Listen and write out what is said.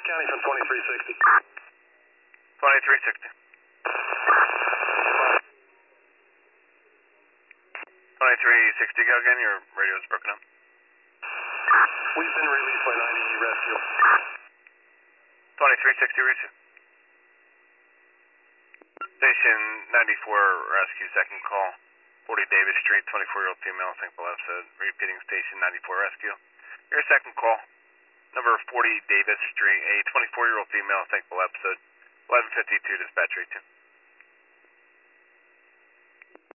County from 2360. 2360. 2360, go again, your radio's broken up. We've been released by 90 rescue. 2360 receive. Station 94 rescue, second call. 40 Davis Street, 24-year-old female, thinkable episode. Repeating station 94 rescue. Your second call. Number 40 Davis Street, a 24-year-old female, thinkable episode. 1152 dispatch 32.